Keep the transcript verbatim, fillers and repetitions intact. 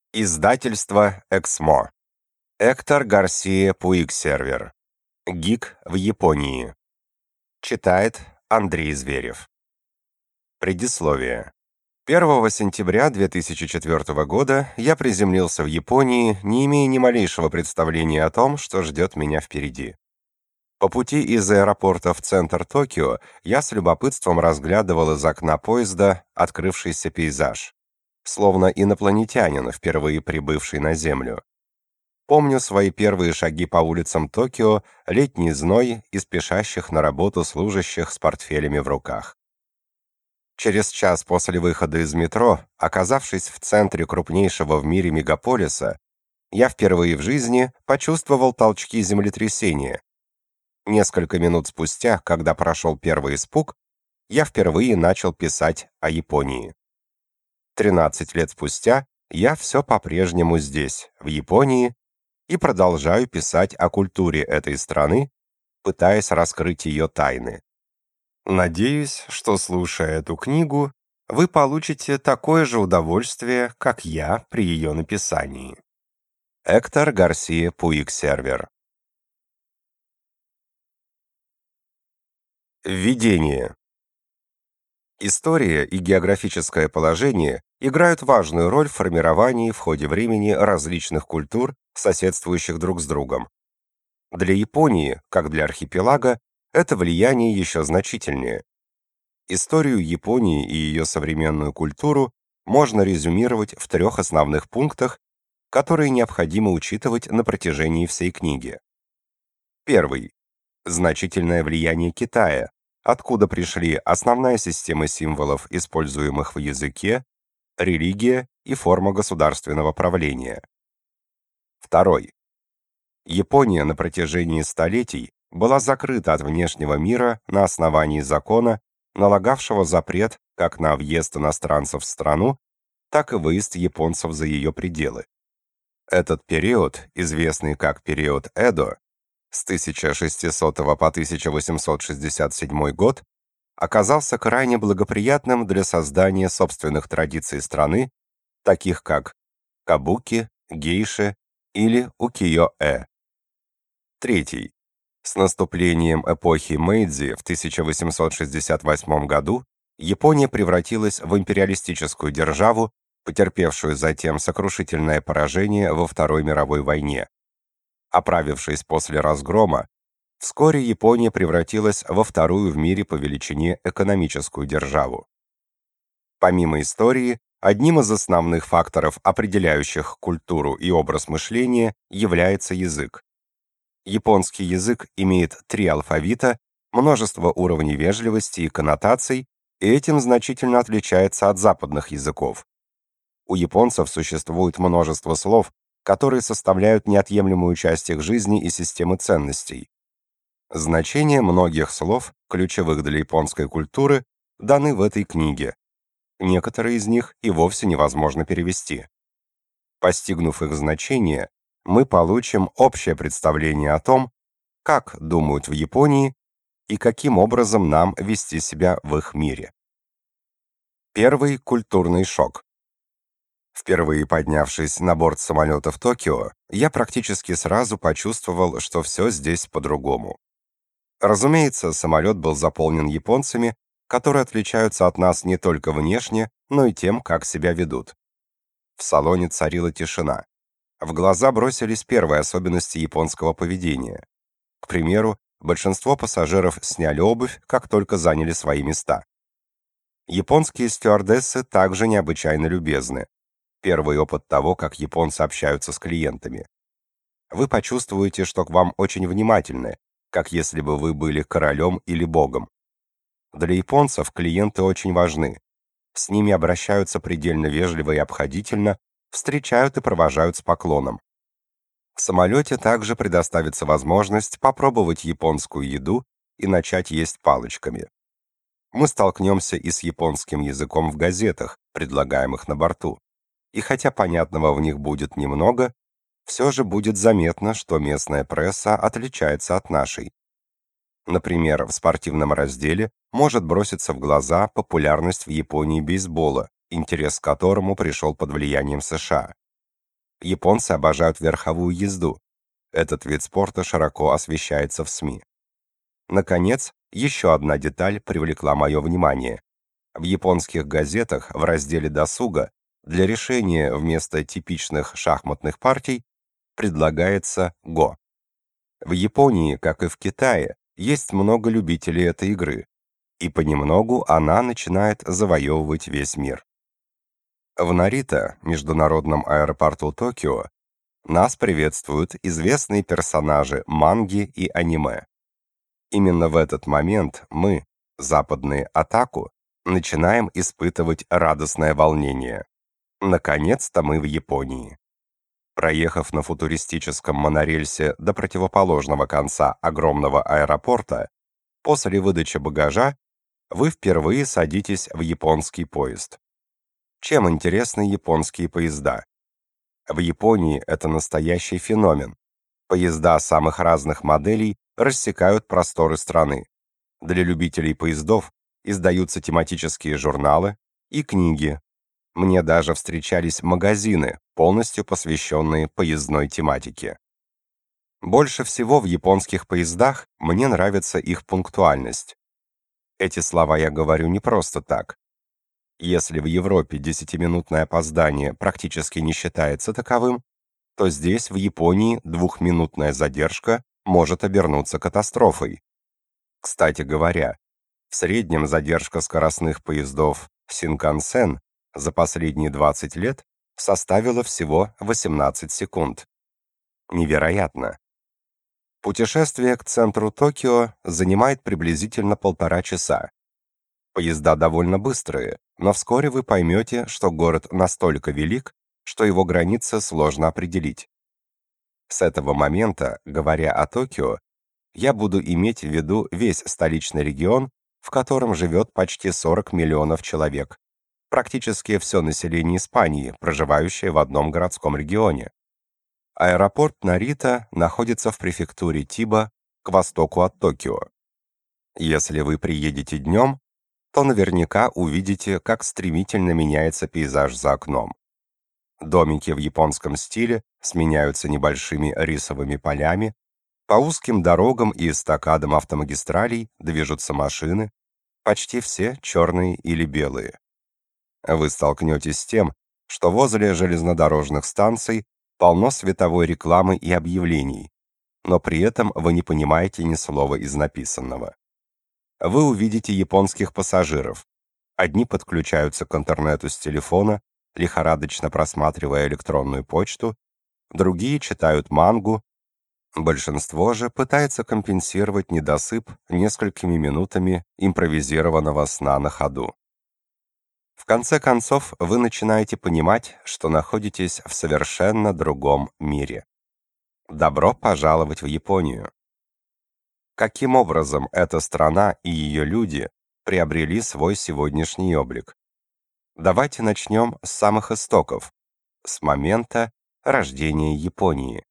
Издательство «Эксмо». Эктор Гарсия Пуиксервер. Гик в Японии. Читает Андрей Зверев. Предисловие. первого сентября две тысячи четвёртого года я приземлился в Японии, не имея ни малейшего представления о том, что ждет меня впереди. По пути из аэропорта в центр Токио я с любопытством разглядывал из окна поезда открывшийся пейзаж, словно инопланетянин, впервые прибывший на Землю. Помню свои первые шаги по улицам Токио, летний зной и спешащих на работу служащих с портфелями в руках. Через час после выхода из метро, оказавшись в центре крупнейшего в мире мегаполиса, я впервые в жизни почувствовал толчки землетрясения. Несколько минут спустя, когда прошел первый испуг, я впервые начал писать о Японии. тринадцать лет спустя я все по-прежнему здесь, в Японии, и продолжаю писать о культуре этой страны, пытаясь раскрыть ее тайны. Надеюсь, что, слушая эту книгу, вы получите такое же удовольствие, как я при ее написании. Эктор Гарсия Пуиксервер. Введение. История и географическое положение играют важную роль в формировании в ходе времени различных культур, соседствующих друг с другом. Для Японии, как для архипелага, это влияние еще значительнее. Историю Японии и ее современную культуру можно резюмировать в трех основных пунктах, которые необходимо учитывать на протяжении всей книги. Первый. Значительное влияние Китая, откуда пришли основная система символов, используемых в языке, религия и форма государственного правления. Второй. Япония на протяжении столетий была закрыта от внешнего мира на основании закона, налагавшего запрет как на въезд иностранцев в страну, так и выезд японцев за ее пределы. Этот период, известный как период Эдо, с тысяча шестисотого по тысяча восемьсот шестьдесят седьмой год, оказался крайне благоприятным для создания собственных традиций страны, таких как кабуки, гейши или укиё-э. Третий. С наступлением эпохи Мэйдзи в тысяча восемьсот шестьдесят восьмом году Япония превратилась в империалистическую державу, потерпевшую затем сокрушительное поражение во Второй мировой войне. Оправившись после разгрома, вскоре Япония превратилась во вторую в мире по величине экономическую державу. Помимо истории, одним из основных факторов, определяющих культуру и образ мышления, является язык. Японский язык имеет три алфавита, множество уровней вежливости и коннотаций, и этим значительно отличается от западных языков. У японцев существует множество слов, которые составляют неотъемлемую часть их жизни и системы ценностей. Значения многих слов, ключевых для японской культуры, даны в этой книге. Некоторые из них и вовсе невозможно перевести. Постигнув их значение, мы получим общее представление о том, как думают в Японии и каким образом нам вести себя в их мире. Первый культурный шок. Впервые поднявшись на борт самолета в Токио, я практически сразу почувствовал, что все здесь по-другому. Разумеется, самолет был заполнен японцами, которые отличаются от нас не только внешне, но и тем, как себя ведут. В салоне царила тишина. В глаза бросились первые особенности японского поведения. К примеру, большинство пассажиров сняли обувь, как только заняли свои места. Японские стюардессы также необычайно любезны. Первый опыт того, как японцы общаются с клиентами. Вы почувствуете, что к вам очень внимательны, как если бы вы были королем или богом. Для японцев клиенты очень важны. С ними обращаются предельно вежливо и обходительно, встречают и провожают с поклоном. В самолете также предоставится возможность попробовать японскую еду и начать есть палочками. Мы столкнемся и с японским языком в газетах, предлагаемых на борту. И хотя понятного в них будет немного, все же будет заметно, что местная пресса отличается от нашей. Например, в спортивном разделе может броситься в глаза популярность в Японии бейсбола, интерес к которому пришел под влиянием США. Японцы обожают верховую езду. Этот вид спорта широко освещается в СМИ. Наконец, еще одна деталь привлекла мое внимание. В японских газетах в разделе «Досуга» для решения вместо типичных шахматных партий предлагается го. В Японии, как и в Китае, есть много любителей этой игры, и понемногу она начинает завоевывать весь мир. В Нарита, международном аэропорту Токио, нас приветствуют известные персонажи манги и аниме. Именно в этот момент мы, западные Отаку, начинаем испытывать радостное волнение. Наконец-то мы в Японии. Проехав на футуристическом монорельсе до противоположного конца огромного аэропорта, после выдачи багажа вы впервые садитесь в японский поезд. Чем интересны японские поезда? В Японии это настоящий феномен. Поезда самых разных моделей рассекают просторы страны. Для любителей поездов издаются тематические журналы и книги. Мне даже встречались магазины, полностью посвященные поездной тематике. Больше всего в японских поездах мне нравится их пунктуальность. Эти слова я говорю не просто так. Если в Европе десятиминутное опоздание практически не считается таковым, то здесь, в Японии, двухминутная задержка может обернуться катастрофой. Кстати говоря, в среднем задержка скоростных поездов Синкансен за последние двадцать лет составила всего восемнадцать секунд. Невероятно. Путешествие к центру Токио занимает приблизительно полтора часа. Поезда довольно быстрые, но вскоре вы поймете, что город настолько велик, что его границы сложно определить. С этого момента, говоря о Токио, я буду иметь в виду весь столичный регион, в котором живет почти сорок миллионов человек. Практически все население Испании, проживающее в одном городском регионе. Аэропорт Нарита находится в префектуре Тиба, к востоку от Токио. Если вы приедете днем, то наверняка увидите, как стремительно меняется пейзаж за окном. Домики в японском стиле сменяются небольшими рисовыми полями, по узким дорогам и эстакадам автомагистралей движутся машины, почти все черные или белые. Вы столкнетесь с тем, что возле железнодорожных станций полно световой рекламы и объявлений, но при этом вы не понимаете ни слова из написанного. Вы увидите японских пассажиров. Одни подключаются к интернету с телефона, лихорадочно просматривая электронную почту, другие читают мангу, большинство же пытается компенсировать недосып несколькими минутами импровизированного сна на ходу. В конце концов, вы начинаете понимать, что находитесь в совершенно другом мире. Добро пожаловать в Японию! Каким образом эта страна и ее люди приобрели свой сегодняшний облик? Давайте начнем с самых истоков, с момента рождения Японии.